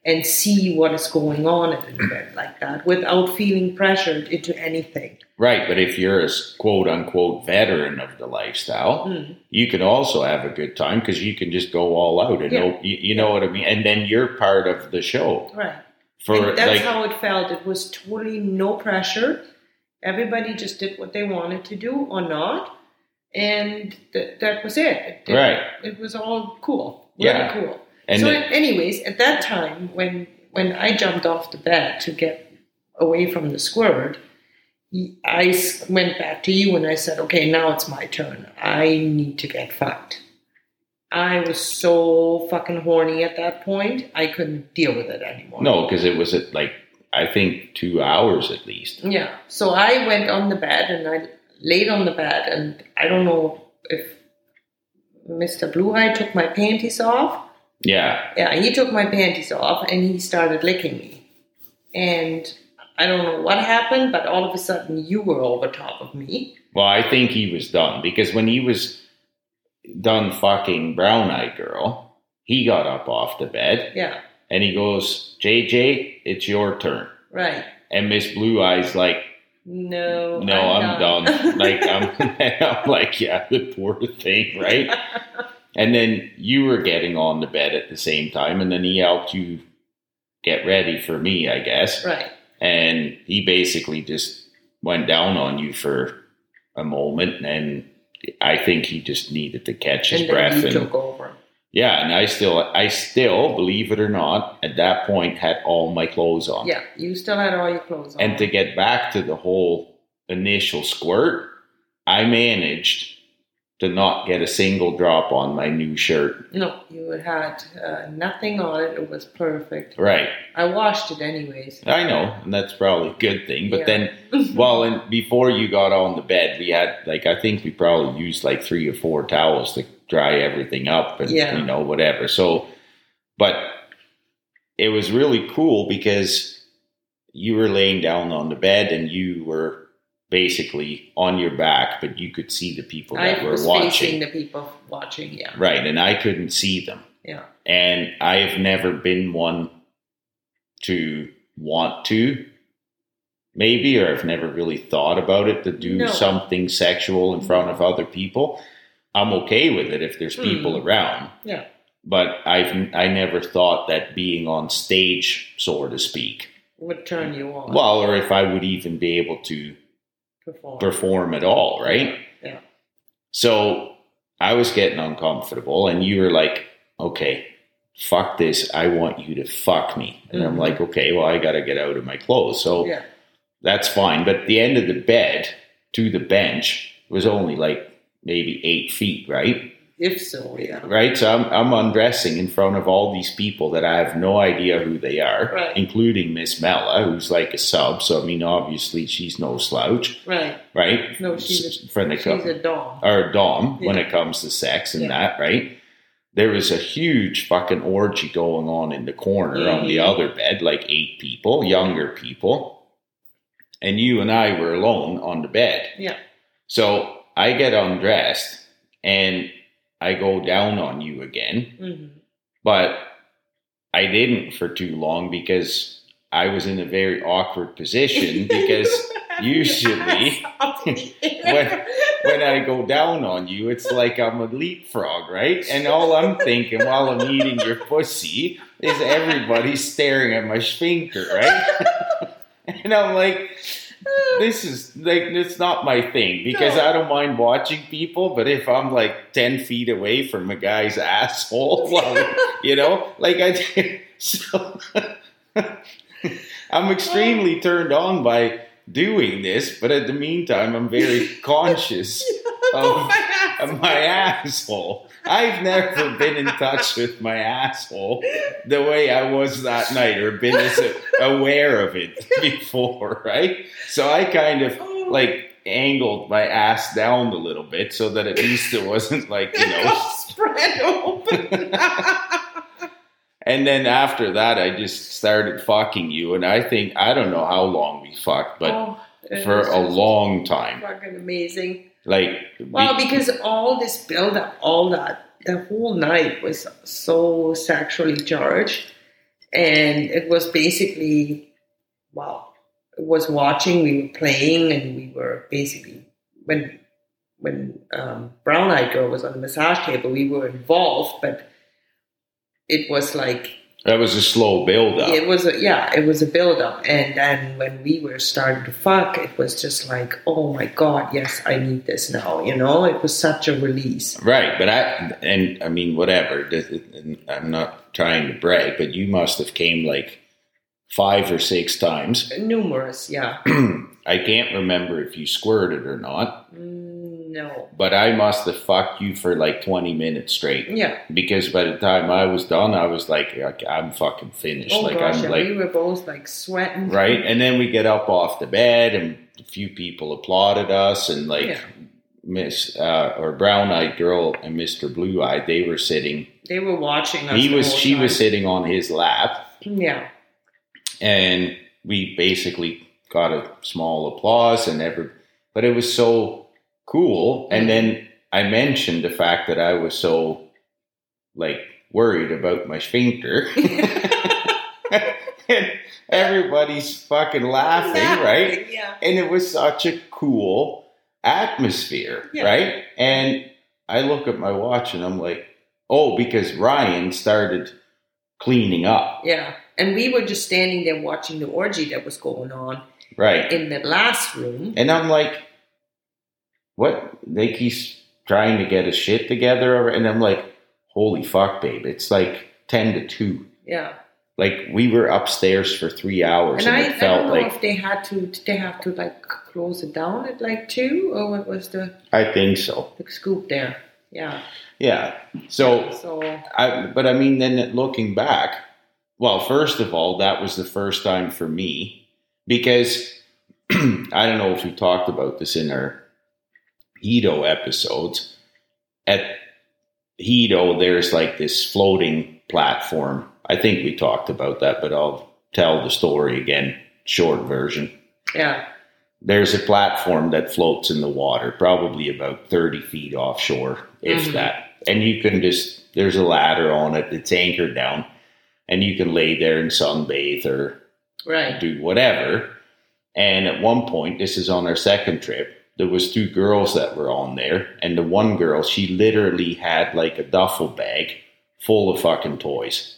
and see what is going on in the bed like that without feeling pressured into anything. Right, but if you're a quote-unquote veteran of the lifestyle, you can also have a good time because you can just go all out and you know what I mean? And then you're part of the show. Right. And that's how it felt. It was totally no pressure. Everybody just did what they wanted to do or not. And that was it. It was all cool. Really cool. And so anyways, at that time, when I jumped off the bed to get away from the squirt, I went back to you and I said, okay, now it's my turn. I need to get fucked. I was so fucking horny at that point. I couldn't deal with it anymore. No, because it was I think 2 hours at least. Yeah. So I went on the bed and I laid on the bed, and I don't know if Mr. Blue Eye took my panties off. Yeah. Yeah, he took my panties off and he started licking me. And I don't know what happened, but all of a sudden you were over top of me. Well, I think he was done because when he was done fucking Brown Eye Girl, he got up off the bed. Yeah. And he goes, JJ, it's your turn. Right. And Miss Blue Eye's like, No, I'm done. Like, I'm like, yeah, the poor thing, right? And then you were getting on the bed at the same time, and then he helped you get ready for me, I guess. Right. And he basically just went down on you for a moment, and I think he just needed to catch his breath. And then you took over. Yeah, and I still, believe it or not, at that point had all my clothes on. Yeah, you still had all your clothes on. And to get back to the whole initial squirt, I managed to not get a single drop on my new shirt. No, you had nothing on it. It was perfect. Right. I washed it anyways. I know, and that's probably a good thing. But then, and before you got on the bed, we had, I think we probably used 3 or 4 towels to dry everything up and, whatever. So, but it was really cool because you were laying down on the bed and you were basically on your back, but you could see the people that were watching. I was facing the people watching, yeah. Right, and I couldn't see them. Yeah. And I've never been one to want to, maybe, or I've never really thought about it to do something sexual in front of other people. I'm okay with it if there's people around. Yeah. But I never thought that being on stage, so to speak, would turn you on. Well, or if I would even be able to perform at all, right? Yeah. So I was getting uncomfortable, and you were like, okay, fuck this. I want you to fuck me. And I'm like, okay, well, I got to get out of my clothes. So that's fine. But the end of the bed to the bench was only maybe 8 feet, right? If so, yeah. Right? So I'm undressing in front of all these people that I have no idea who they are, including Miss Mella, who's like a sub. So, I mean, obviously, she's no slouch. Right. Right? No, she's a dom. Or a dom when it comes to sex and that, right? There was a huge fucking orgy going on in the corner on the other bed, 8 people, younger people. And you and I were alone on the bed. Yeah. So I get undressed and I go down on you again, but I didn't for too long because I was in a very awkward position because usually when I go down on you, it's like I'm a leapfrog, right? And all I'm thinking while I'm eating your pussy is everybody staring at my sphincter, right? And I'm like, this is it's not my thing because I don't mind watching people, but if I'm 10 feet away from a guy's asshole, so I'm extremely turned on by doing this, but at the meantime, I'm very conscious of my asshole. I've never been in touch with my asshole the way I was that night or been as aware of it before, right? So I kind of angled my ass down a little bit so that at least it wasn't spread open. And then after that, I just started fucking you. And I don't know how long we fucked, but for a long time. Fucking amazing. Because all this build up, all that, the whole night was so sexually charged. And it was basically, wow, it was watching, we were playing, and we were basically, when Brown Eyed Girl was on the massage table, we were involved, but it was like, that was a slow build up. it was a build up, and then when we were starting to fuck, it was just like, oh my god, yes, I need this now. It was such a release. Right, but I mean, whatever. I'm not trying to brag, but you must have came like 5 or 6 times. Numerous, yeah. I can't remember if you squirted or not. No. But I must have fucked you for like 20 minutes straight. Yeah. Because by the time I was done, I was like, I'm fucking finished. Oh like, gosh, I'm like, we were both like sweating. Right, and then we get up off the bed, and a few people applauded us, and like Miss or Brown Eyed Girl and Mr. Blue Eyed, they were sitting. They were watching us. She was sitting on his lap. Yeah. And we basically got a small applause, but it was so cool. And then I mentioned the fact that I was so like worried about my sphincter. And everybody's fucking laughing, right? Yeah. And it was such a cool atmosphere, right? And I look at my watch and I'm like, oh, because Ryan started cleaning up. Yeah. And we were just standing there watching the orgy that was going on. Right. In the last room. And I'm like, what? Like he's trying to get his shit together. And I'm like, holy fuck, babe. It's like 10 to 2. Yeah. Like we were upstairs for 3 hours. And it felt I don't know like if they had to, did they have to like close it down at like 2? Or what was the I think so. The scoop there? Yeah. Yeah. But I mean, then looking back, well, first of all, that was the first time for me because I don't know if we talked about this in our Hedo episodes. At Hedo, there's like this floating platform. I think we talked about that, but I'll tell the story again, short version. Yeah. There's a platform that floats in the water, probably about 30 feet offshore, if that. And you can there's a ladder on it that's anchored down, and you can lay there and sunbathe or do whatever. And at one point, this is on our second trip, there was 2 girls that were on there. And the one girl, she literally had like a duffel bag full of fucking toys.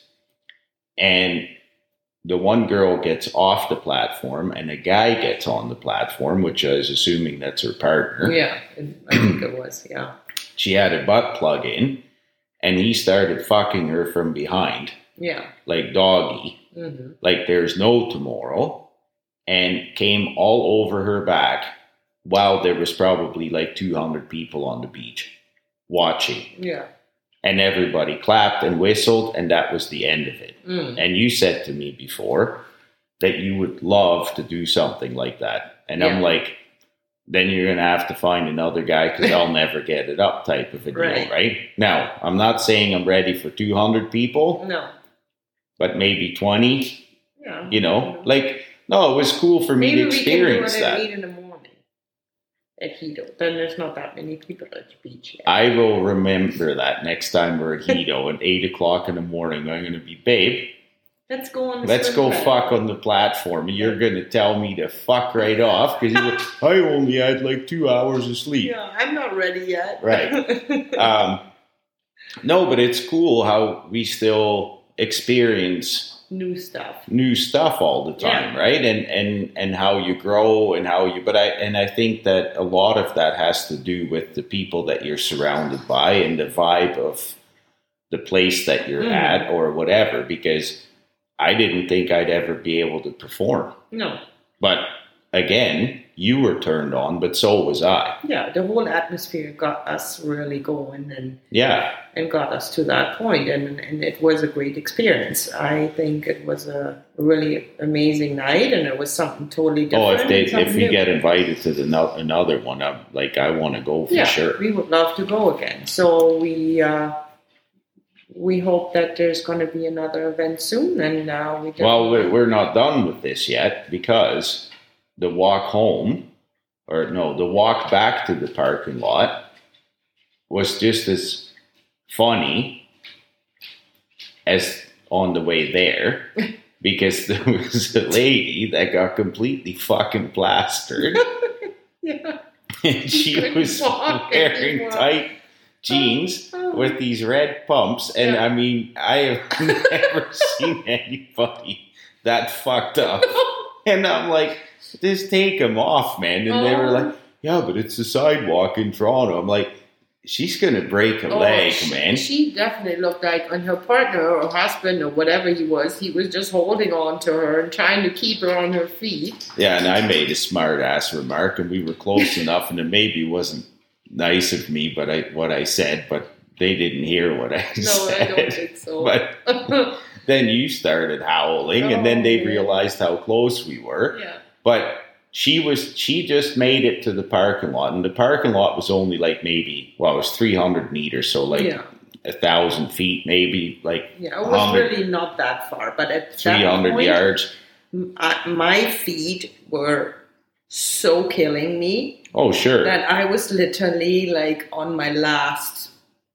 And the one girl gets off the platform and a guy gets on the platform, which I was assuming that's her partner. Yeah, I think it was, yeah. She had a butt plug in and he started fucking her from behind. Yeah. Like doggy. Mm-hmm. Like there's no tomorrow. And came all over her back while there was probably like 200 people on the beach watching. Yeah. And everybody clapped and whistled, and that was the end of it. And you said to me before that you would love to do something like that. And I'm like, then you're going to have to find another guy because I'll never get it up type of a deal, right? Now, I'm not saying I'm ready for 200 people. No. But maybe 20. Yeah. Like, no, it was cool for me to experience that. Maybe we can do it at 8 in the morning at Hedo. Then there's not that many people at the beach yet. I will remember that next time we're at Hedo at 8 o'clock in the morning. I'm going to be, babe, let's go on. Let's go fuck on the platform. And you're going to tell me to fuck right off because I only had like 2 hours of sleep. Yeah, I'm not ready yet. Right. No, but it's cool how we still experience new stuff all the time, right? And how you grow and how you, I think that a lot of that has to do with the people that you're surrounded by and the vibe of the place that you're at or whatever, because I didn't think I'd ever be able to perform. No. But again, you were turned on, but so was I. Yeah, the whole atmosphere got us really going and got us to that point, and it was a great experience. I think it was a really amazing night, and it was something totally different. Oh, if we get invited to another one, I want to go for sure. We would love to go again. So we hope that there's going to be another event soon, and we're not done with this yet because the walk back to the parking lot was just as funny as on the way there because there was a lady that got completely fucking plastered. Yeah. And she was wearing tight jeans with these red pumps. And I mean, I have never seen anybody that fucked up. And I'm like, just take them off, man. And they were like, yeah, but it's a sidewalk in Toronto. I'm like, she's going to break a leg, man. She definitely looked like, and her partner or husband or whatever he was just holding on to her and trying to keep her on her feet. Yeah, and I made a smart ass remark, and we were close enough, and it maybe wasn't nice of me, but what I said, but they didn't hear what I said. No, I don't think so. But then you started howling, and then they realized how close we were. Yeah. But she just made it to the parking lot, and the parking lot was only like maybe, well, it was 300 meters, so like 1,000 feet, maybe like it was really not that far, but at 300 that point, yards. My feet were so killing me. Oh, sure. That I was literally like on my last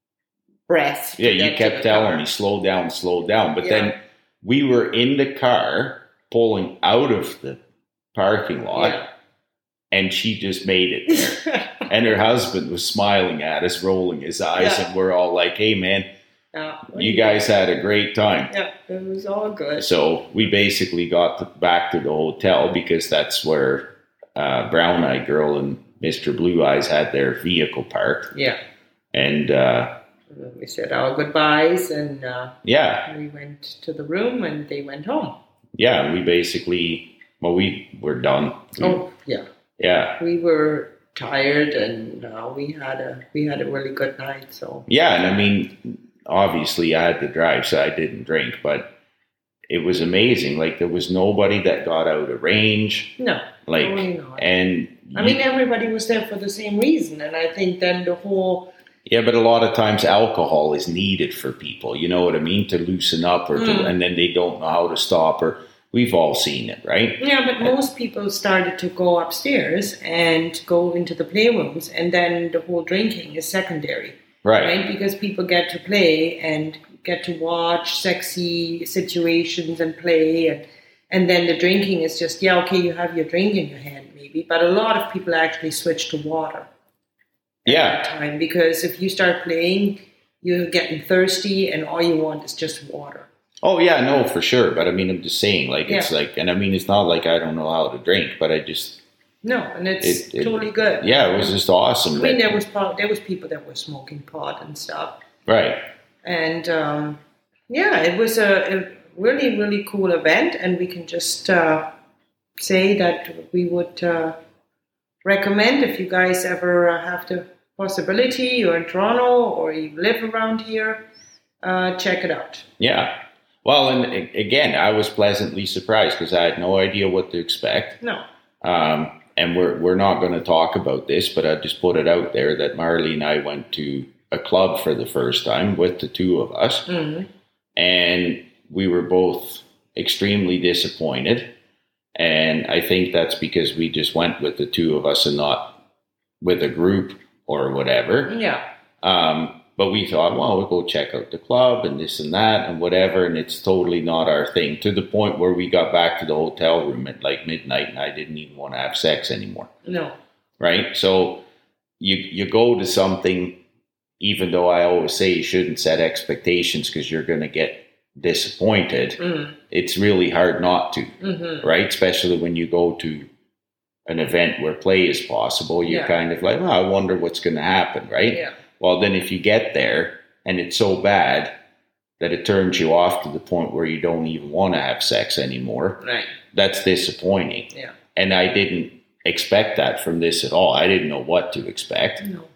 breath. Yeah, you kept telling me, slow down. But then we were in the car pulling out of the parking lot, and she just made it there. And her husband was smiling at us, rolling his eyes, and we're all like, hey, man, you guys had a great time. Yeah, it was all good. So we basically got back to the hotel because that's where Brown Eyed Girl and Mr. Blue Eyes had their vehicle parked. Yeah. And we said our goodbyes, and we went to the room, and they went home. Yeah, we basically... Well, we were done. Yeah. We were tired, and we had a really good night. So yeah, and I mean, obviously, I had to drive, so I didn't drink, but it was amazing. Like there was nobody that got out of range. No, like, totally not. And I mean, everybody was there for the same reason, and I think then the whole. Yeah, but a lot of times alcohol is needed for people. You know what I mean? To loosen up, and then they don't know how to stop or. We've all seen it, right? Yeah, but most people started to go upstairs and go into the playrooms, and then the whole drinking is secondary. Right? Because people get to play and get to watch sexy situations and play, and then the drinking is just, okay, you have your drink in your hand maybe, but a lot of people actually switch to water at that time, because if you start playing, you're getting thirsty and all you want is just water. Oh, yeah, no, for sure. But I mean, I'm just saying, like, it's like, and I mean, it's not like I don't know how to drink, but I just. No, and it's totally good. Yeah, it was just awesome. I mean, there was people that were smoking pot and stuff. Right. And, it was a really, really cool event. And we can just say that we would recommend, if you guys ever have the possibility, you're in Toronto or you live around here, check it out. Yeah. Well, and again, I was pleasantly surprised because I had no idea what to expect. No. And we're not going to talk about this, but I just put it out there that Marley and I went to a club for the first time with the two of us. Mm-hmm. And we were both extremely disappointed. And I think that's because we just went with the two of us and not with a group or whatever. Yeah. But we thought, well, we'll go check out the club and this and that and whatever. And it's totally not our thing, to the point where we got back to the hotel room at like midnight and I didn't even want to have sex anymore. No. Right? So you go to something, even though I always say you shouldn't set expectations because you're going to get disappointed. Mm. It's really hard not to, right? Especially when you go to an event where play is possible. You're kind of like, I wonder what's going to happen, right? Yeah. Well, then if you get there and it's so bad that it turns you off to the point where you don't even want to have sex anymore, right? That's disappointing. Yeah. And I didn't expect that from this at all. I didn't know what to expect. No.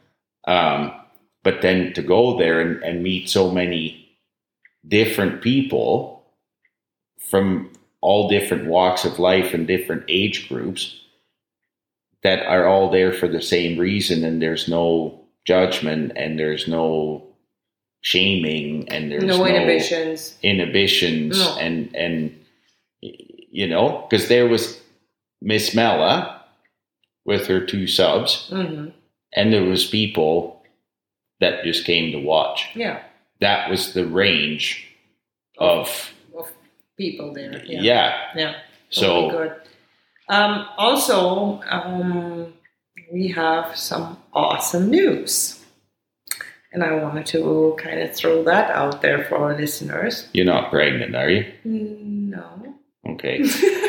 But then to go there and meet so many different people from all different walks of life and different age groups that are all there for the same reason, and there's no judgment and there's no shaming and there's no inhibitions no. and you know, because there was Miss Mella with her two subs, and there was people that just came to watch. Yeah, that was the range of people there. Yeah. Totally good. Also, we have some awesome news. And I wanted to kind of throw that out there for our listeners. You're not pregnant, are you? No. Okay.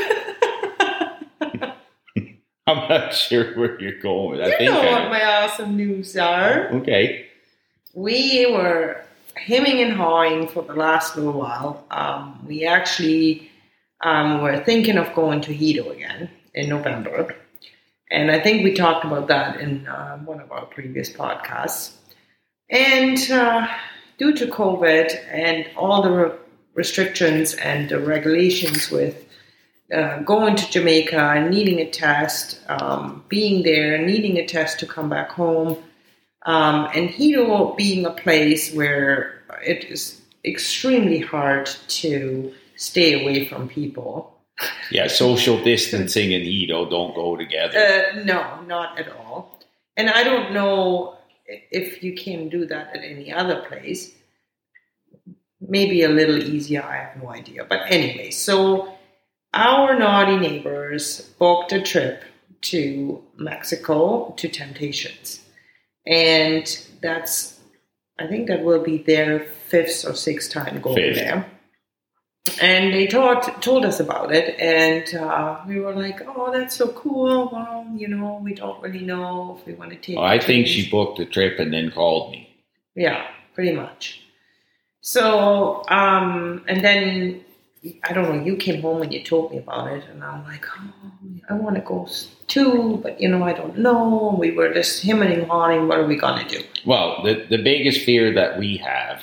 I'm not sure where you're going. You know what my awesome news are. Okay. We were hemming and hawing for the last little while. We actually were thinking of going to Hedo again in November. And I think we talked about that in one of our previous podcasts. And due to COVID and all the restrictions and the regulations with going to Jamaica and needing a test, being there, needing a test to come back home, and Hedo being a place where it is extremely hard to stay away from people. Yeah, social distancing and Hedo don't go together. No, not at all. And I don't know if you can do that at any other place. Maybe a little easier, I have no idea. But anyway, so our naughty neighbors booked a trip to Mexico to Temptations. And I think that will be their 5th or 6th time going there. And they told us about it, and we were like, oh, that's so cool. Well, we don't really know if we want to take it. I think she booked the trip and then called me. Yeah, pretty much. So, and then, I don't know, you came home and you told me about it, and I'm like, oh, I want to go too, but, I don't know. We were just hemming and hawing, what are we going to do? Well, the biggest fear that we have,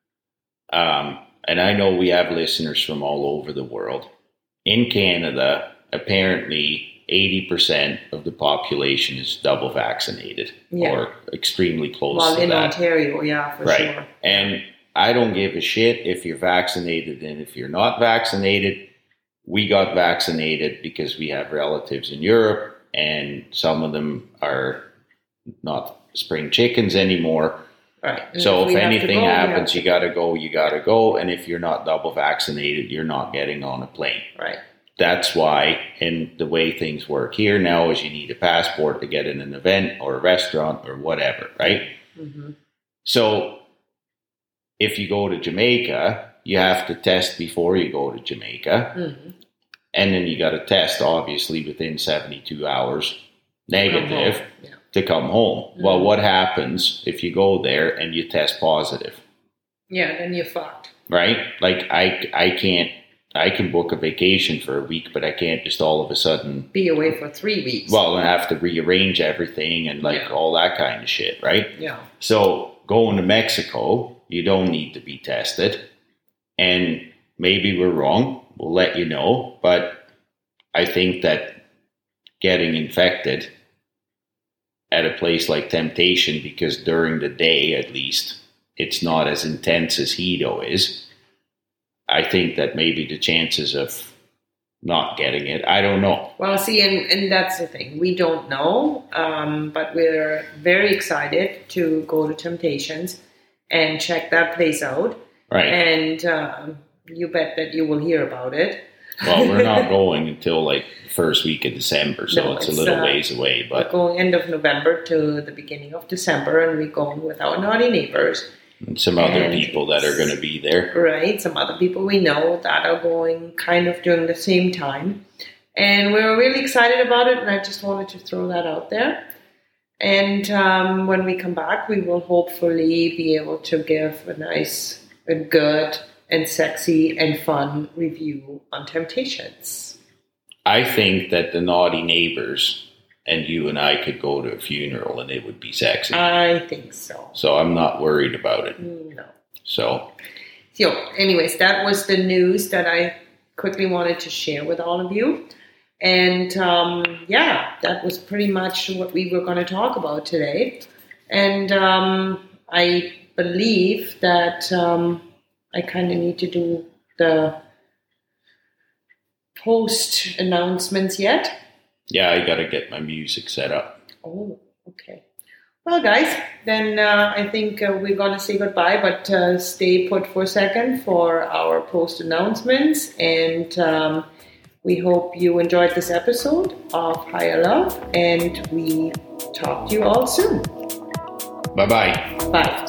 and I know we have listeners from all over the world. In Canada, apparently 80% of the population is double vaccinated or extremely close to that. Well, in Ontario, yeah, for sure. And I don't give a shit if you're vaccinated and if you're not vaccinated. We got vaccinated because we have relatives in Europe, and some of them are not spring chickens anymore. Right. So if anything happens, you got to go. And if you're not double vaccinated, you're not getting on a plane. Right. That's why, and the way things work here now is you need a passport to get in an event or a restaurant or whatever, right? Mm-hmm. So if you go to Jamaica, you have to test before you go to Jamaica. Mm-hmm. And then you got to test, obviously, within 72 hours negative to come home. Mm-hmm. Well, what happens if you go there and you test positive? Yeah, then you're fucked. Right? Like, I can book a vacation for a week, but I can't just all of a sudden be away for 3 weeks. Well, I have to rearrange everything and all that kind of shit, right? Yeah. So going to Mexico, you don't need to be tested. And maybe we're wrong. We'll let you know. But I think that getting infected at a place like Temptation, because during the day, at least, it's not as intense as Hedo is. I think that maybe the chances of not getting it, I don't know. Well, see, and that's the thing. We don't know, but we're very excited to go to Temptations and check that place out. Right. And you bet that you will hear about it. Well, we're not going until like the first week of December, so it's a little ways away. But we're going end of November to the beginning of December, and we're going with our naughty neighbors. And some other people that are going to be there. Right, some other people we know that are going kind of during the same time. And we're really excited about it, and I just wanted to throw that out there. And when we come back, we will hopefully be able to give a good and sexy and fun review on Temptations. I think that the naughty neighbors and you and I could go to a funeral and it would be sexy. I think so. So I'm not worried about it. No. So anyways, that was the news that I quickly wanted to share with all of you. And that was pretty much what we were going to talk about today. And I believe that I kind of need to do the post announcements yet. Yeah, I got to get my music set up. Oh, okay. Well, guys, then I think we're going to say goodbye, but stay put for a second for our post announcements. And we hope you enjoyed this episode of Higher Love, and we talk to you all soon. Bye-bye. Bye.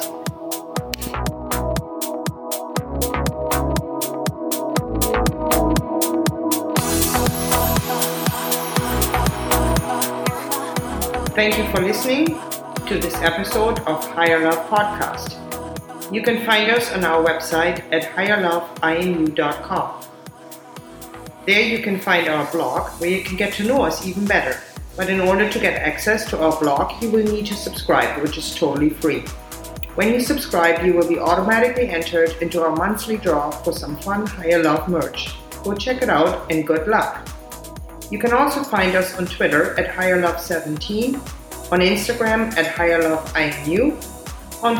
Thank you for listening to this episode of Higher Love Podcast. You can find us on our website at higherloveinu.com. There you can find our blog where you can get to know us even better. But in order to get access to our blog, you will need to subscribe, which is totally free. When you subscribe, you will be automatically entered into our monthly draw for some fun Higher Love merch. Go check it out and good luck. You can also find us on Twitter at HigherLove17, on Instagram at HigherLoveINU, on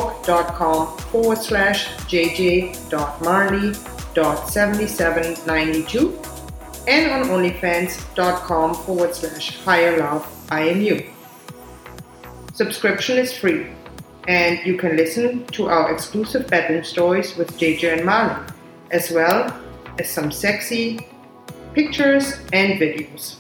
Facebook.com/jj.marley.7792, and on OnlyFans.com/HigherLoveINU. Subscription is free, and you can listen to our exclusive bedroom stories with JJ and Marley, as well as some sexy pictures and videos.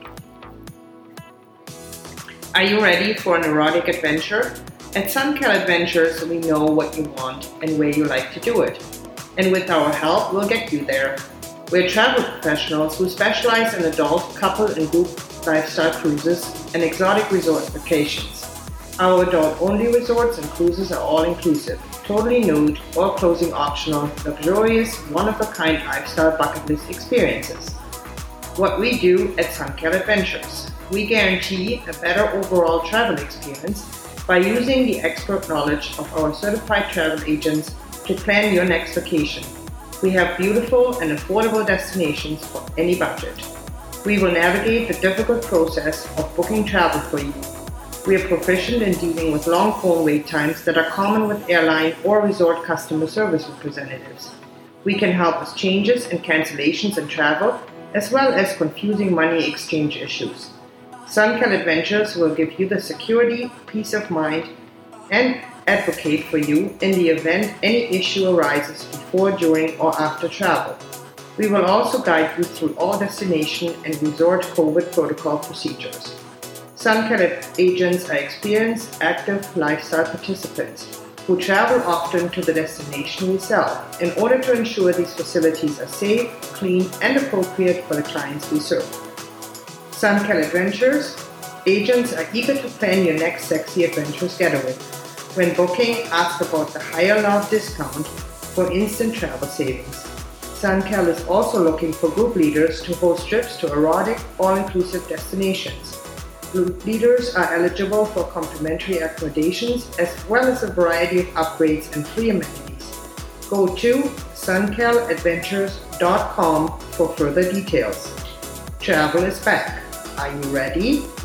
Are you ready for an erotic adventure? At Suncal Adventures, we know what you want and where you like to do it. And with our help, we'll get you there. We're travel professionals who specialize in adult, couple, and group lifestyle cruises and exotic resort vacations. Our adult-only resorts and cruises are all-inclusive, totally nude, or clothing optional, luxurious, one-of-a-kind lifestyle bucket list experiences. What we do at Suncal Adventures. We guarantee a better overall travel experience by using the expert knowledge of our certified travel agents to plan your next vacation. We have beautiful and affordable destinations for any budget. We will navigate the difficult process of booking travel for you. We are proficient in dealing with long phone wait times that are common with airline or resort customer service representatives. We can help with changes and cancellations in travel, as well as confusing money exchange issues. Suncal Adventures will give you the security, peace of mind, and advocate for you in the event any issue arises before, during, or after travel. We will also guide you through all destination and resort COVID protocol procedures. Suncal agents are experienced, active lifestyle participants who travel often to the destination we sell in order to ensure these facilities are safe, clean, and appropriate for the clients we serve. Suncal Adventures agents are eager to plan your next sexy adventurous getaway. When booking, ask about the Higher Love discount for instant travel savings. Suncal is also looking for group leaders to host trips to erotic, all-inclusive destinations. Group leaders are eligible for complimentary accommodations as well as a variety of upgrades and free amenities. Go to suncaladventures.com for further details. Travel is back. Are you ready?